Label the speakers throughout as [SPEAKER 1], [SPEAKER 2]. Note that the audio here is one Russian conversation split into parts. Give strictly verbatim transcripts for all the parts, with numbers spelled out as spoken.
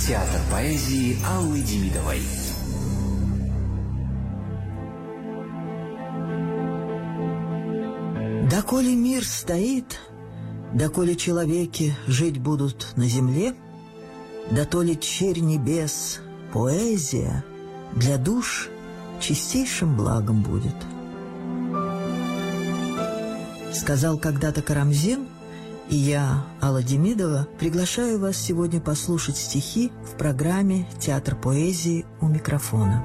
[SPEAKER 1] Театр поэзии Аллы Демидовой.
[SPEAKER 2] Доколе мир стоит, доколе человеки жить будут на земле, дотоле черь небес, поэзия для душ чистейшим благом будет. Сказал когда-то Карамзин, и я, Алла Демидова, приглашаю вас сегодня послушать стихи в программе «Театр поэзии» у микрофона.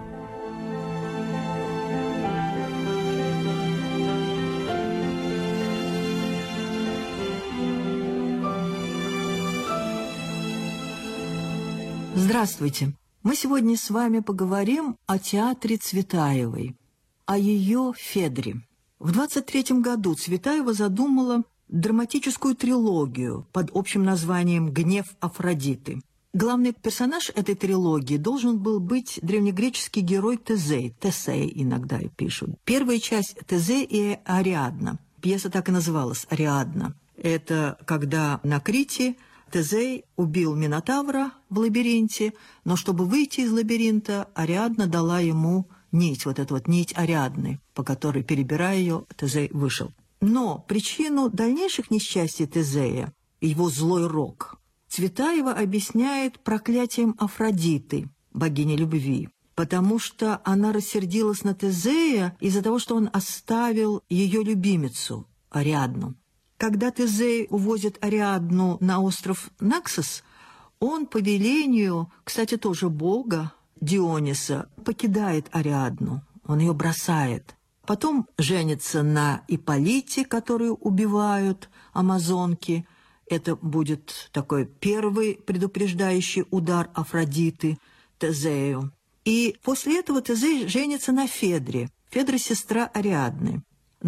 [SPEAKER 2] Здравствуйте! Мы сегодня с вами поговорим о театре Цветаевой, о ее Федре. В двадцать третьем году Цветаева задумала драматическую трилогию под общим названием «Гнев Афродиты». Главный персонаж этой трилогии должен был быть древнегреческий герой Тезей, Тесей иногда и пишут. Первая часть Тезей и Ариадна. Пьеса так и называлась «Ариадна». Это когда на Крите Тезей убил Минотавра в лабиринте, но чтобы выйти из лабиринта, Ариадна дала ему нить, вот эту вот нить Ариадны, по которой, перебирая ее, Тезей вышел. Но причину дальнейших несчастий Тезея, его злой рок, Цветаева объясняет проклятием Афродиты, богини любви, потому что она рассердилась на Тезея из-за того, что он оставил ее любимицу, Ариадну. Когда Тезей увозит Ариадну на остров Наксос, он по велению, кстати, тоже бога, Диониса, покидает Ариадну, он ее бросает. Потом женится на Ипполите, которую убивают амазонки. Это будет такой первый предупреждающий удар Афродиты Тезею. И после этого Тезей женится на Федре. Федра – сестра Ариадны.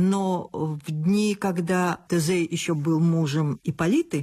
[SPEAKER 2] Но в дни, когда Тезей еще был мужем Ипполиты,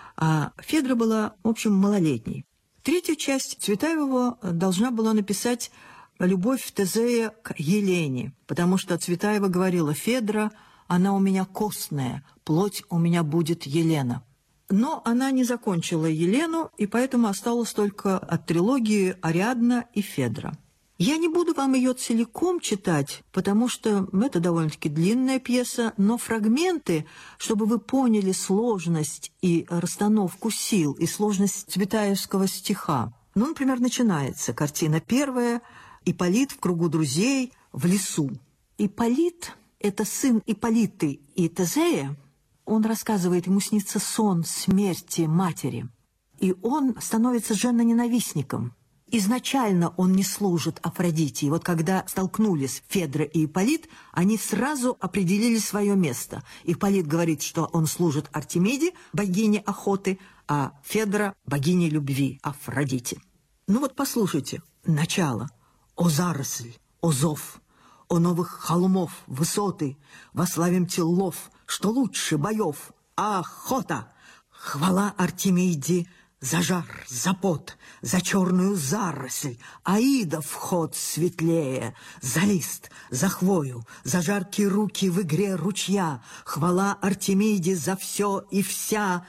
[SPEAKER 2] а Федра была, в общем, малолетней. Третью часть Цветаева должна была написать «Любовь Тезея к Елене», потому что Цветаева говорила: «Федра, она у меня костная, плоть у меня будет Елена». Но она не закончила Елену, и поэтому осталось только от трилогии Ариадна и Федра. Я не буду вам ее целиком читать, потому что это довольно-таки длинная пьеса, но фрагменты, чтобы вы поняли сложность и расстановку сил, и сложность цветаевского стиха. Ну, например, начинается картина первая – Ипполит в кругу друзей в лесу. Ипполит – это сын Ипполиты и Тезея. Он рассказывает, ему снится сон смерти матери, и он становится женоненавистником. Изначально он не служит Афродите, и вот когда столкнулись Федра и Ипполит, они сразу определили свое место. Ипполит говорит, что он служит Артемиде, богине охоты, а Федра – богине любви, Афродите. Ну вот послушайте, начало. «О заросль, о зов, о новых холмов, высоты, вославим телов, что лучше боев, охота! Хвала Артемиде за жар, за пот, за черную заросль, Аида вход светлее, за лист, за хвою, за жаркие руки в игре ручья, хвала Артемиде за все и вся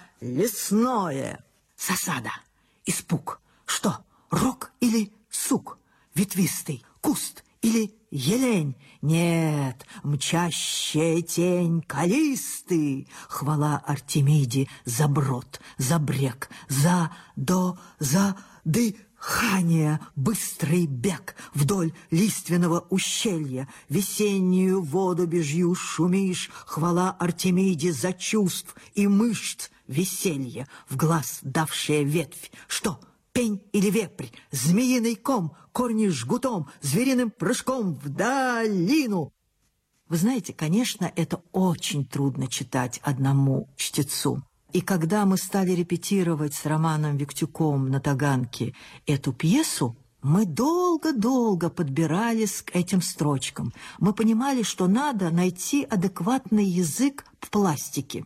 [SPEAKER 2] лесное! Засада, испуг, что, рог или сук? Ветвистый куст или елень? Нет, мчащая тень калисты. Хвала Артемиде за брод, за брег, за до, за дыхание, быстрый бег вдоль лиственного ущелья, весеннюю воду бежью шумишь. Хвала Артемиде за чувств и мышц веселье, в глаз давшая ветвь. Что? Пень или вепрь, змеиный ком, корни жгутом, звериным прыжком в долину. Вы знаете, конечно, это очень трудно читать одному чтецу. И когда мы стали репетировать с Романом Виктюком на Таганке эту пьесу, мы долго-долго подбирались к этим строчкам. Мы понимали, что надо найти адекватный язык в пластике.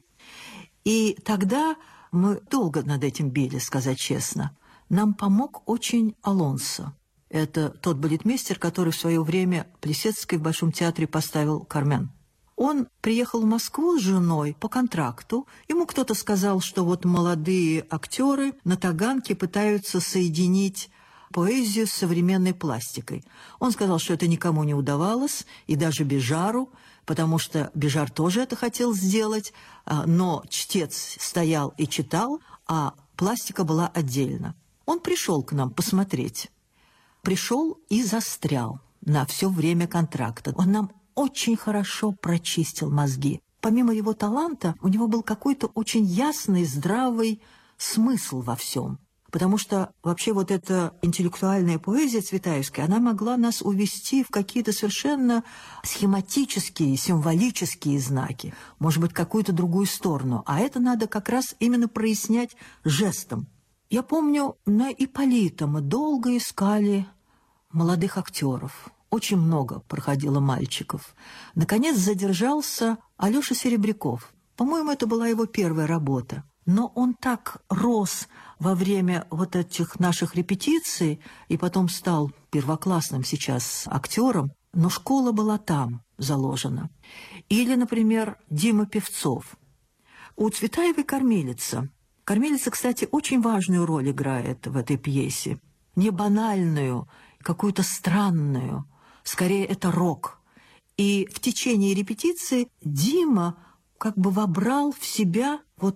[SPEAKER 2] И тогда мы долго над этим били, сказать честно. Нам помог очень Алонсо. Это тот балетмейстер, который в свое время Плисецкой в Большом театре поставил «Кармен». Он приехал в Москву с женой по контракту. Ему кто-то сказал, что вот молодые актеры на Таганке пытаются соединить поэзию с современной пластикой. Он сказал, что это никому не удавалось, и даже Бежару, потому что Бежар тоже это хотел сделать, но чтец стоял и читал, а пластика была отдельно. Он пришел к нам посмотреть. Пришел и застрял на все время контракта. Он нам очень хорошо прочистил мозги. Помимо его таланта, у него был какой-то очень ясный, здравый смысл во всем. Потому что вообще вот эта интеллектуальная поэзия цветаевская, она могла нас увести в какие-то совершенно схематические, символические знаки, может быть, какую-то другую сторону. А это надо как раз именно прояснять жестом. Я помню, на Ипполита мы долго искали молодых актеров. Очень много проходило мальчиков. Наконец задержался Алёша Серебряков. По-моему, это была его первая работа. Но он так рос во время вот этих наших репетиций и потом стал первоклассным сейчас актером, но школа была там заложена. Или, например, Дима Певцов. У Цветаевой «Кормилица». «Кормилица», кстати, очень важную роль играет в этой пьесе. Не банальную, какую-то странную. Скорее, это рок. И в течение репетиции Дима как бы вобрал в себя вот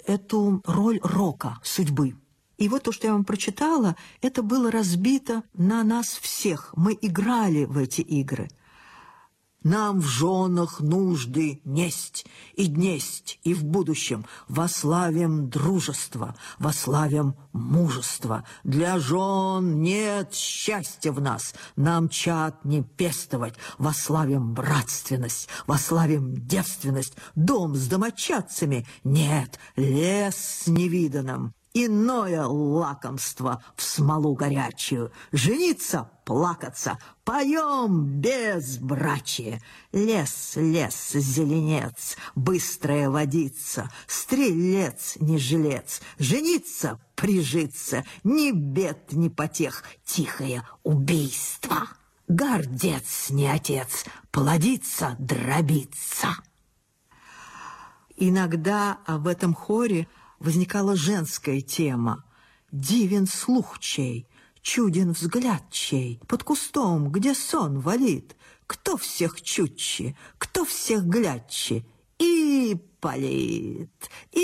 [SPEAKER 2] эту роль рока, судьбы. И вот то, что я вам прочитала, это было разбито на нас всех. Мы играли в эти игры. Нам в женах нужды несть и днесть, и в будущем вославим дружество, вославим мужество. Для жен нет счастья в нас, нам чад не пестовать, вославим братственность, вославим девственность, дом с домочадцами, нет, лес с невиданным. Иное лакомство в смолу горячую. Жениться, плакаться, поем безбрачие. Лес, лес, зеленец, быстрая водица, стрелец, не жилец. Жениться, прижиться, ни бед, ни потех, тихое убийство. Гордец, не отец, плодиться, дробиться. Иногда в этом хоре возникала женская тема. Дивен слух чей, чуден взгляд чей, под кустом, где сон валит. Кто всех чутче, кто всех глядче? Ипполит,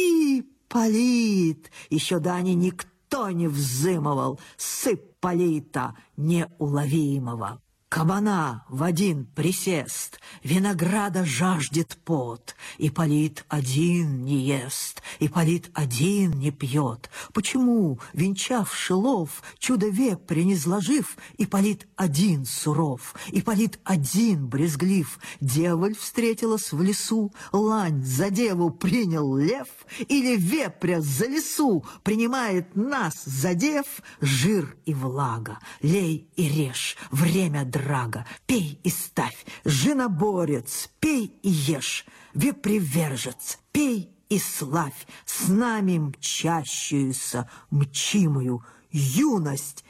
[SPEAKER 2] Ипполит. Еще дани никто не взымывал с Ипполита неуловимого. Кабана в один присест, винограда жаждет пот. Ипполит один не ест, Ипполит один не пьет. Почему, венчавши лов, чудо вепря не сложив, Ипполит один суров, Ипполит один брезглив? Деволь встретилась в лесу, лань за деву принял лев, или вепря за лесу принимает нас за дев? Жир и влага, лей и режь, время драга. Драга, пей и ставь, женоборец, пей и ешь, вепривержец, пей и славь, с нами мчащуюся, мчимую, юность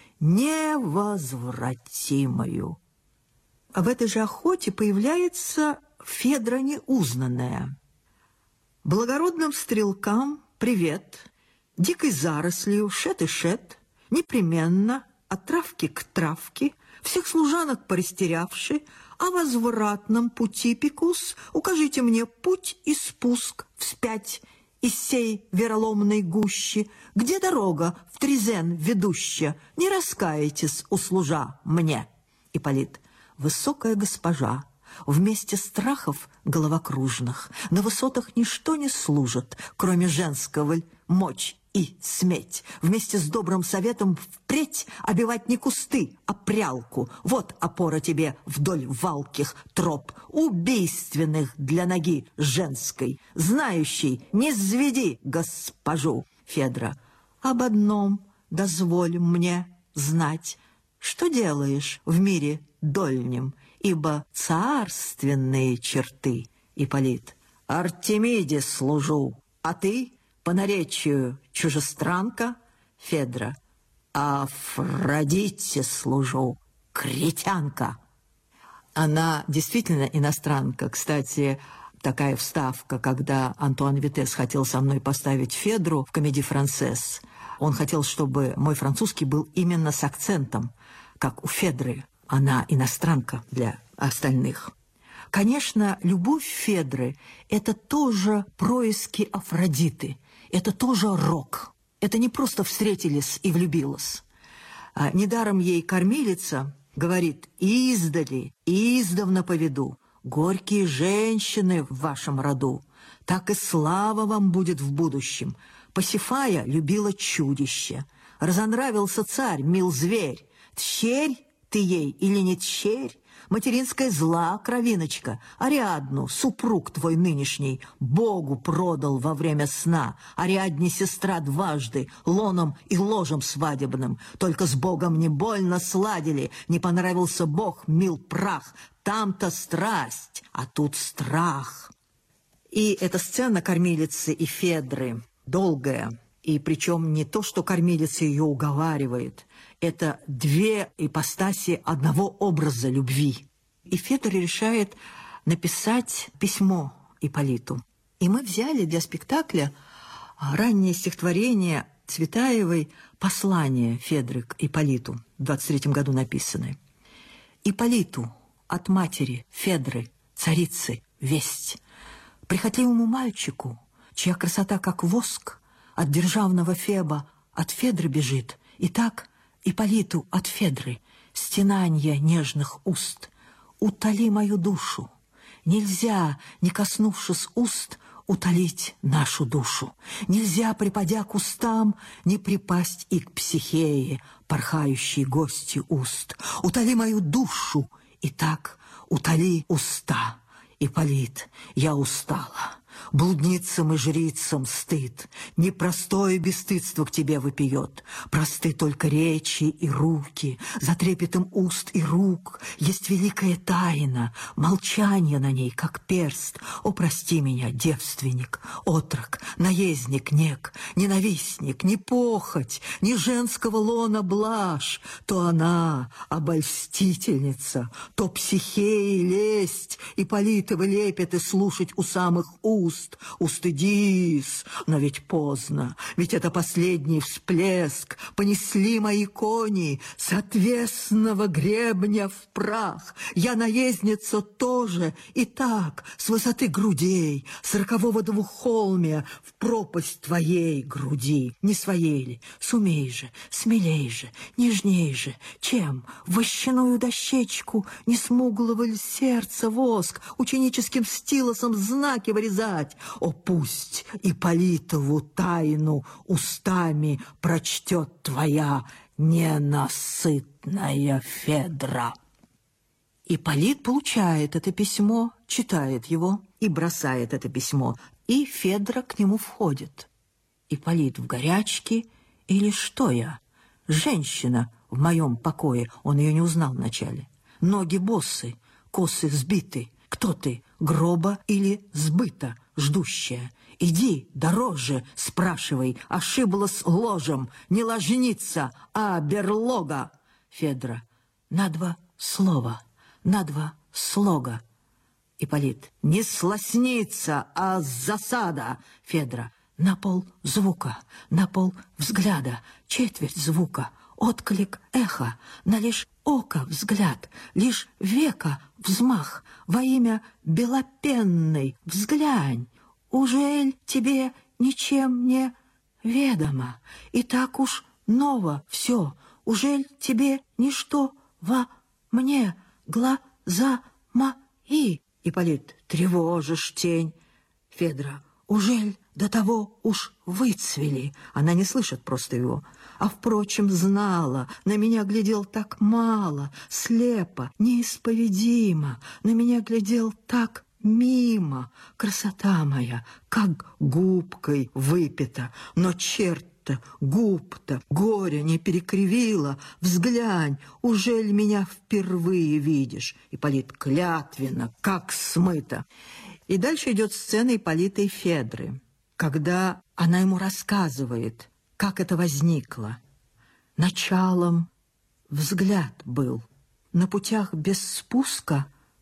[SPEAKER 2] невозвратимую. А в этой же охоте появляется Федра неузнанная. Благородным стрелкам привет, дикой зарослью шет и шет, непременно от травки к травке, всех служанок порастерявши, о возвратном пути пекус, укажите мне путь и спуск вспять из сей вероломной гущи, где дорога в Трезен ведущая, не раскаетесь, услужа мне. Ипполит, высокая госпожа, вместе страхов головокружных, на высотах ничто не служит, кроме женского мочь и сметь. Вместе с добрым советом впредь обивать не кусты, а прялку. Вот опора тебе вдоль валких троп, убийственных для ноги женской. Знающий, не зведи госпожу. Федра, об одном дозволь мне знать, что делаешь в мире дольнем, ибо царственные черты. Ипполит, Артемиде служу, а ты по наречию чужестранка? Федра, Афродите служу, кретянка. Она действительно иностранка. Кстати, такая вставка, когда Антуан Витес хотел со мной поставить Федру в «Комедии Франсес», он хотел, чтобы мой французский был именно с акцентом, как у Федры. Она иностранка для остальных. Конечно, любовь Федры – это тоже происки Афродиты, это тоже рок. Это не просто встретились и влюбилась. А недаром ей кормилица говорит: «Издали, издавна поведу, горькие женщины в вашем роду, так и слава вам будет в будущем. Пасифая любила чудище, разонравился царь, мил зверь, тщерь ты ей или не тщерь? Материнская зла, кровиночка, Ариадну, супруг твой нынешний, Богу продал во время сна, Ариадне сестра дважды, лоном и ложем свадебным. Только с Богом не больно сладили, не понравился Бог, мил прах, там-то страсть, а тут страх». И эта сцена кормилицы и Федры долгая, и причем не то, что кормилица ее уговаривает, это две ипостаси одного образа любви. И Федор решает написать письмо Ипполиту. И мы взяли для спектакля раннее стихотворение Цветаевой «Послание Федры к Ипполиту», в двадцать третьем году написанное. «Ипполиту от матери Федры, царицы, весть. Прихотливому мальчику, чья красота как воск, от державного Феба от Федры бежит, и так Ипполиту от Федры стенанья нежных уст. Утоли мою душу. Нельзя, не коснувшись уст, утолить нашу душу. Нельзя, припадя к устам, не припасть и к Психее, порхающей гости уст. Утоли мою душу, и так утоли уста. Ипполит, я устала. Блудницам и жрицам стыд. Непростое бесстыдство к тебе вопиет. Просты только речи и руки. За трепетом уст и рук есть великая тайна. Молчание на ней, как перст. О, прости меня, девственник, отрок, наездник, нек, ненавистник, не похоть, не женского лона блажь. То она обольстительница, то Психеи лесть, Ипполитовы лепеты слушать у самых уст. Уст, устыдись, но ведь поздно, ведь это последний всплеск. Понесли мои кони с отвесного гребня в прах. Я наездница тоже, и так, с высоты грудей, с рокового двуххолмия в пропасть твоей груди. Не своей ли? Сумей же, смелей же, нежней же. Чем? В вощаную дощечку не смуглого ли сердца воск ученическим стилосом знаки вырезать? О, пусть Ипполитову тайну устами прочтет твоя ненасытная Федра. Ипполит получает это письмо, читает его и бросает это письмо, и Федра к нему входит. Ипполит в горячке, или что я? Женщина в моем покое, он ее не узнал вначале. Ноги боссы, косы взбиты. Кто ты, гроба или сбыта, ждущая? Иди, дороже, спрашивай, ошиблась ложем, не ложница, а берлога. Федра, на два слова, на два слога. Ипполит, не сласница, а засада. Федра, на пол звука, на пол взгляда, четверть звука, отклик эха, на лишь око взгляд, лишь века взмах, во имя белопенной взглянь. Ужель тебе ничем не ведомо, и так уж ново все? Ужель тебе ничто во мне глаза мои? Ипполит, тревожишь тень. Федра, ужель до того уж выцвели? Она не слышит просто его. А, впрочем, знала, на меня глядел так мало, слепо, неисповедимо, на меня глядел так мимо. Красота моя, как губкой выпита, но черт-то, губ-то, горя не перекривила. Взглянь, ужель меня впервые видишь? Ипполит, клятвенно, как смыто. И дальше идет сцена Ипполита и Федры, когда она ему рассказывает, как это возникло. Началом взгляд был, на путях без спуска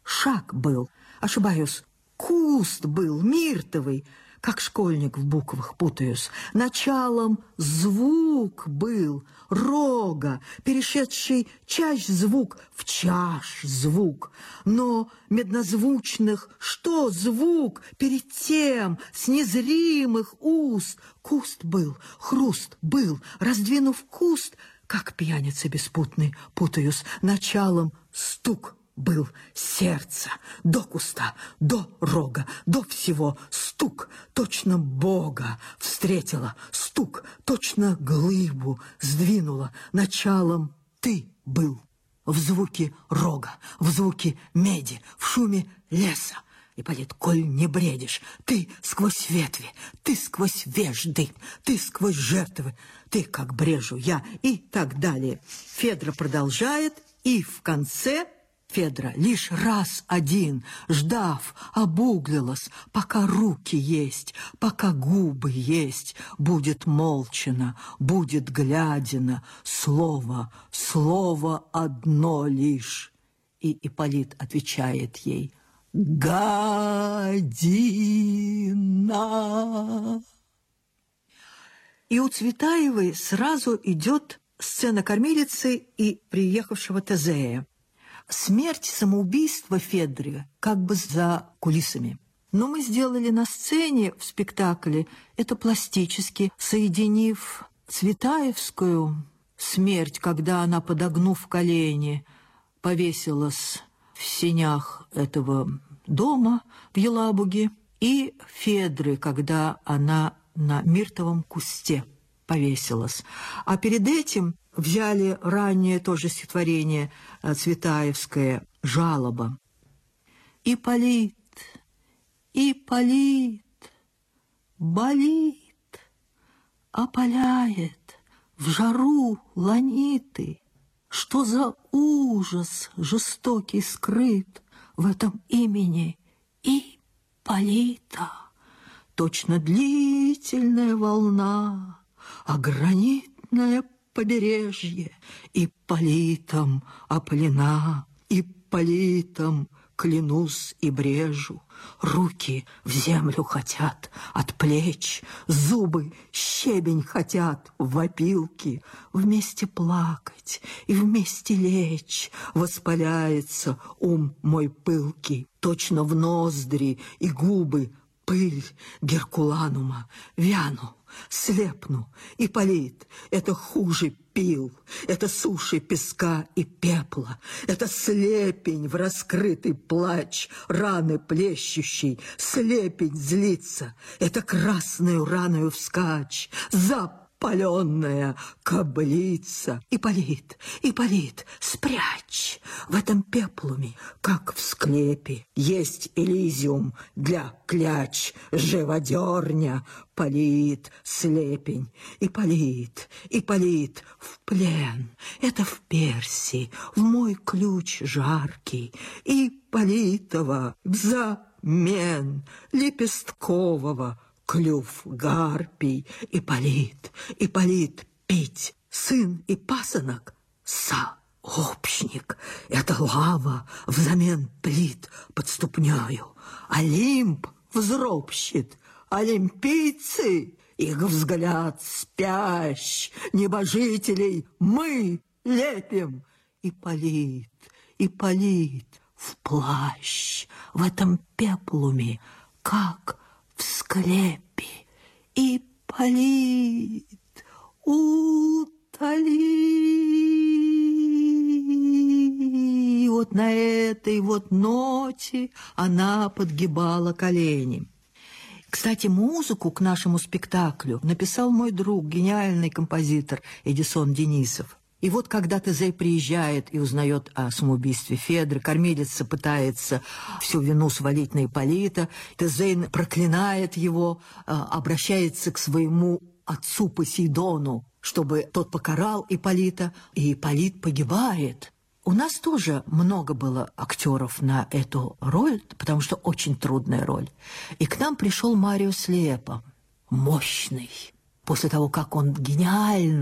[SPEAKER 2] шаг был, ошибаюсь, куст был миртовый, как школьник в буквах путаюсь. Началом звук был, рога, перешедший чащ звук в чаш звук. Но меднозвучных что звук перед тем с незримых уст? Куст был, хруст был, раздвинув куст, как пьяница беспутный, путаюсь, началом стук был сердце, до куста, до рога, до всего стук, точно Бога встретила, стук, точно глыбу сдвинула, началом ты был. В звуке рога, в звуке меди, в шуме леса. Ипполит, коль не бредишь, ты сквозь ветви, ты сквозь вежды, ты сквозь жертвы, ты как брежу я и так далее. Федра продолжает, и в конце... Федра лишь раз один, ждав, обуглилась, пока руки есть, пока губы есть, будет молчано, будет глядено, слово, слово одно лишь. И Ипполит отвечает ей: «Година». И у Цветаевой сразу идет сцена кормилицы и приехавшего Тезея. Смерть, самоубийство Федры как бы за кулисами. Но мы сделали на сцене в спектакле это пластически, соединив цветаевскую смерть, когда она, подогнув колени, повесилась в сенях этого дома в Елабуге, и Федры, когда она на миртовом кусте повесилась. А перед этим взяли раннее тоже стихотворение цветаевское «Жалоба». Ипполит, Ипполит, болит, опаляет в жару ланиты. Что за ужас жестокий скрыт в этом имени Ипполита? Точно длительная волна, а гранитное побережье Ипполитом оплена, Ипполитом клянусь и брежу. Руки в землю хотят от плеч, зубы щебень хотят в опилки. Вместе плакать и вместе лечь воспаляется ум мой пылкий. Точно в ноздри и губы пыль Геркуланума, вяну, слепну. Ипполит, это хуже пил, это суши песка и пепла, это слепень в раскрытый плач, раны плещущий, слепень злится, это красную раною вскачь, запаленная каблица. Ипполит, Ипполит, спрячь в этом пеплуме, как в склепе, есть Элизиум для кляч, живодерня, Полит, слепень, Ипполит, Ипполит, в плен, это в Персии, в мой ключ жаркий, Ипполитова взамен лепесткового клюв гарпий. Ипполит, Ипполит, пить, сын и пасынок, сообщник, это лава взамен плит под ступнею, Олимп взропщит, олимпийцы, их взгляд спящ, небожителей мы лепим. Ипполит, Ипполит, в плащ, в этом пеплуме, как в склепе. Ипполит, утоли. И вот на этой вот ноте она подгибала колени. Кстати, музыку к нашему спектаклю написал мой друг, гениальный композитор Эдисон Денисов. И вот когда Тезей приезжает и узнает о самоубийстве Федры, кормилица пытается всю вину свалить на Ипполита, Тезей проклинает его, обращается к своему отцу Посейдону, чтобы тот покарал Ипполита, и Ипполит погибает. У нас тоже много было актеров на эту роль, потому что очень трудная роль. И к нам пришел Марио Слепо, мощный. После того, как он гениально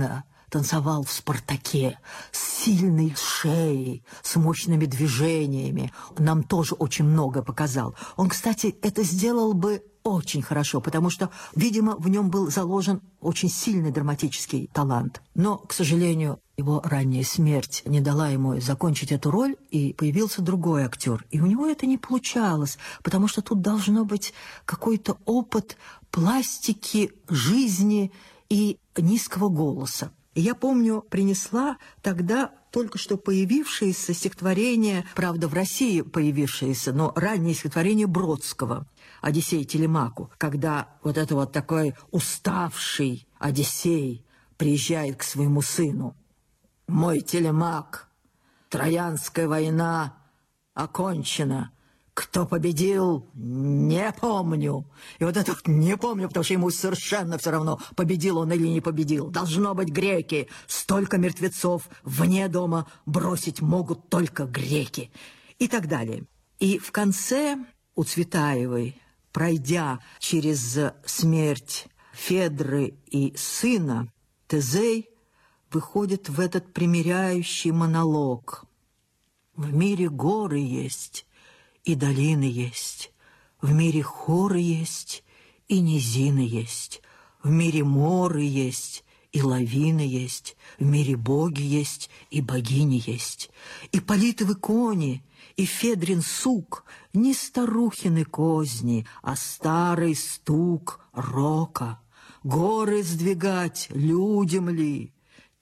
[SPEAKER 2] танцевал в «Спартаке» с сильной шеей, с мощными движениями. Нам тоже очень много показал. Он, кстати, это сделал бы очень хорошо, потому что, видимо, в нем был заложен очень сильный драматический талант. Но, к сожалению, его ранняя смерть не дала ему закончить эту роль, и появился другой актер. И у него это не получалось, потому что тут должно быть какой-то опыт пластики, жизни и низкого голоса. И я помню, принесла тогда только что появившееся стихотворение, правда, в России появившееся, но раннее стихотворение Бродского «Одиссей Телемаку», когда вот это вот такой уставший Одиссей приезжает к своему сыну. «Мой Телемак, Троянская война окончена. Кто победил, не помню». И вот это вот «не помню», потому что ему совершенно все равно, победил он или не победил. Должно быть греки. Столько мертвецов вне дома бросить могут только греки. И так далее. И в конце у Цветаевой, пройдя через смерть Федры и сына, Тезей выходит в этот примиряющий монолог. В мире горы есть и долины есть, в мире хоры есть и низины есть, в мире моры есть и лавины есть, в мире боги есть и богини есть, и политовы кони, и Федрин сук, не старухины козни, а старый стук рока. Горы сдвигать людям ли?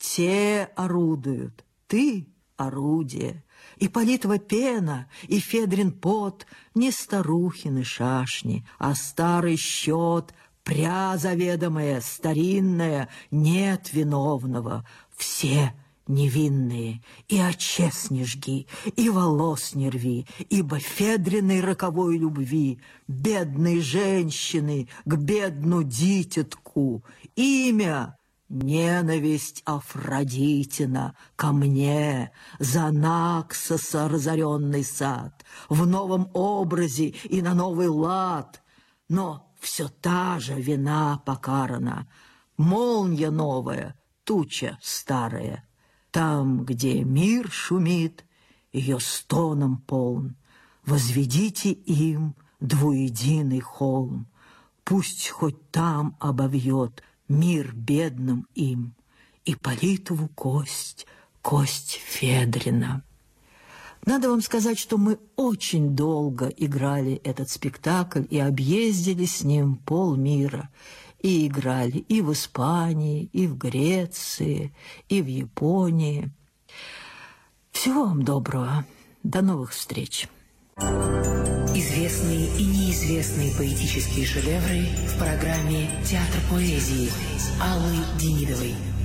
[SPEAKER 2] Те орудуют, ты орудие. И политова пена, и Федрин пот, не старухины шашни, а старый счет, пря заведомая, старинная, нет виновного, все невинные, и очес не жги, и волос не рви, ибо Федриной роковой любви, бедной женщины к бедну дитятку, имя ненависть Афродитина ко мне, за Наксоса разоренный сад, в новом образе и на новый лад, но все та же вина покарана, молния новая, туча старая. Там, где мир шумит, ее стоном полн, возведите им двуединый холм, пусть хоть там обовьет мир бедным им, и Политову кость, кость Федрина. Надо вам сказать, что мы очень долго играли этот спектакль и объездили с ним полмира. И играли и в Испании, и в Греции, и в Японии. Всего вам доброго. До новых встреч.
[SPEAKER 1] Известные и неизвестные поэтические шедевры в программе «Театр поэзии» Аллы Демидовой.